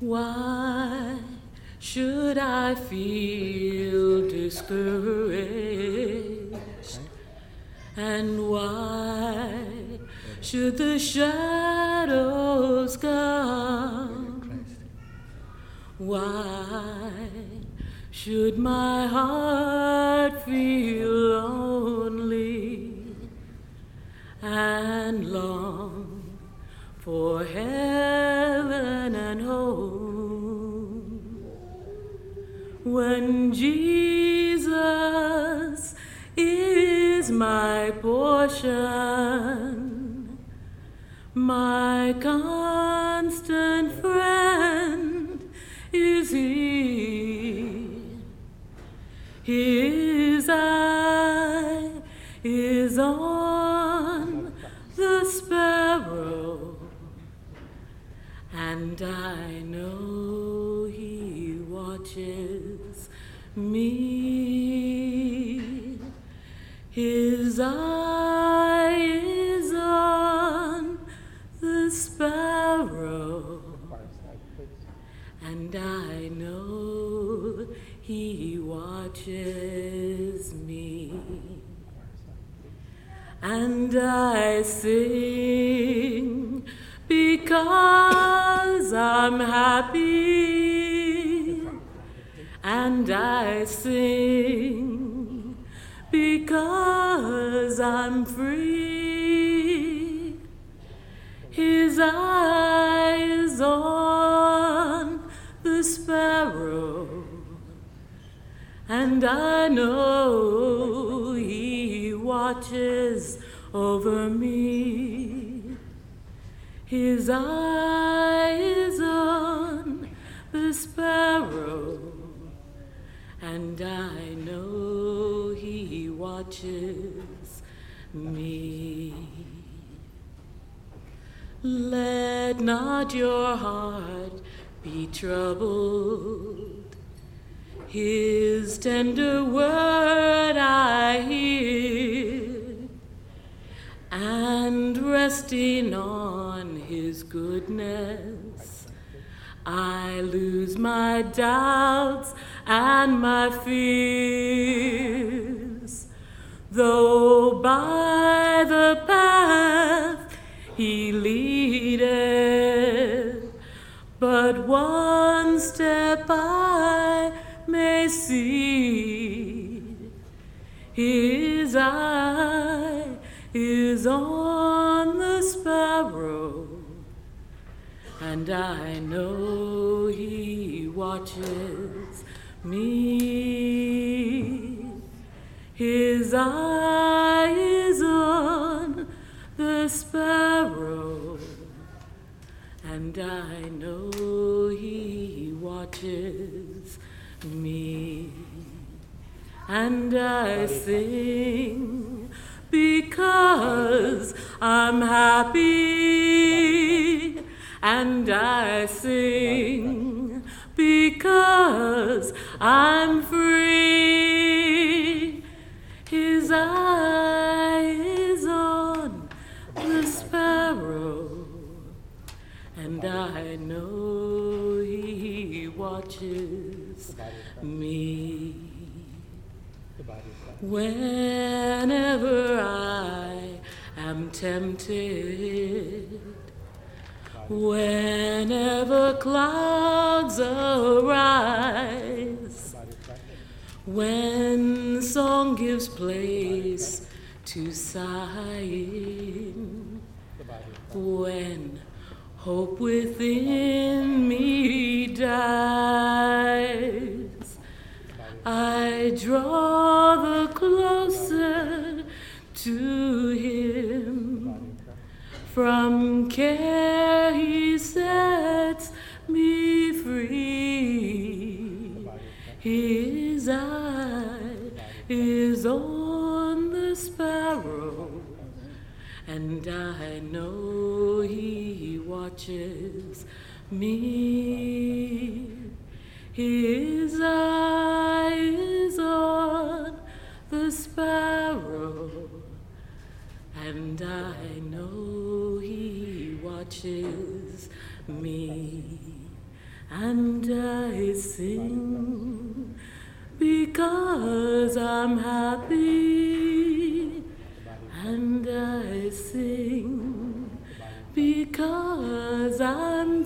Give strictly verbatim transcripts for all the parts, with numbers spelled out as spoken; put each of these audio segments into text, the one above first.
Why should I feel discouraged? And why should the shadows come? Why should my heart feel lonely and long for heaven and home, when Jesus is my portion, my constant friend is He. His eye is on the sparrow, and I know He watches me. His eye is on the sparrow, and I know He watches me. And I sing because I'm happy, and I sing because I'm free. His eye is on the sparrow, and I know He watches over me. His eye is on the sparrow, and I know He watches me. Let not your heart be troubled. His tender word I hear, and resting on His goodness, I lose my doubts and my fears. Though by the path He leadeth, but one step I may see. His eye is on the sparrow, and I know He watches me. His eye is on the sparrow, and I know He watches me. And I sing because I'm happy, and I sing because I'm free. His eye is on the sparrow, and I know He watches me. Whenever I am tempted, whenever clouds arise, when song gives place to sighing, when hope within me dies, I draw the closer to Him. From care He sets me free. His eye is on the sparrow, and I know He watches me. His eye is on the sparrow, and I know He watches me. and I sing because I'm happy, and I sing because I'm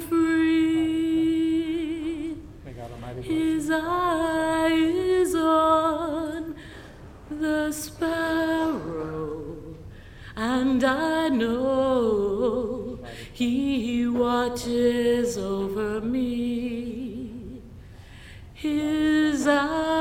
free. His eye is on the sparrow, and I know He watches over me. His eye